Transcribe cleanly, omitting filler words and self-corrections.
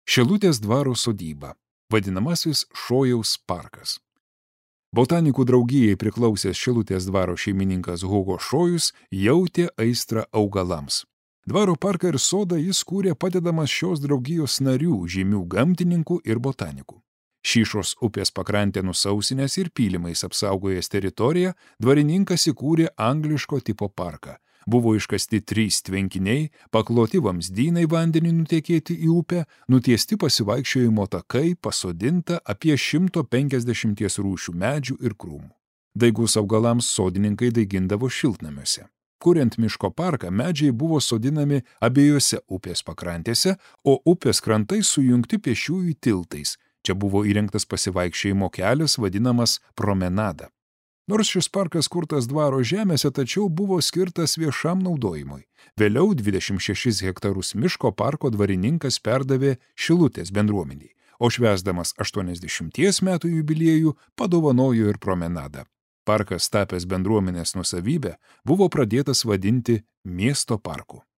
Šilutės dvaro sodyba, vadinamasis Šojaus parkas. Botanikų draugijai priklausęs Šilutės dvaro šeimininkas Hugo Šojus jautė aistrą augalams. Dvaro parką ir sodą jis kūrė padedamas šios draugijos narių, žymių gamtininkų ir botanikų. Šyšos upės pakrantę nusausinęs ir pylimais apsaugojęs teritoriją, dvarininkas įkūrė angliško tipo parką. Buvo iškasti 3 tvenkiniai, pakloti vamzdynai vandeniui nutekėti į upę, nutiesti pasivaikščiojimo takai, pasodinta apie 150 rūšių medžių ir krūmų. Daigus augalams sodininkai daigindavo šiltnamiuose. Kuriant miško parką, medžiai buvo sodinami abiejose upės pakrantėse, o upės krantai sujungti pėsčiųjų tiltais. Čia buvo įrengtas pasivaikščiojimo kelias vadinamas promenada. Nors šis parkas kurtas dvaro žemėse, tačiau buvo skirtas viešam naudojimui. Vėliau 26 hektarus miško parko dvarininkas perdavė Šilutės bendruomeniai, o švęsdamas 80 metų jubiliejų padovanojo ir promenadą. Parkas tapęs bendruomenės nuosavybę buvo pradėtas vadinti miesto parku.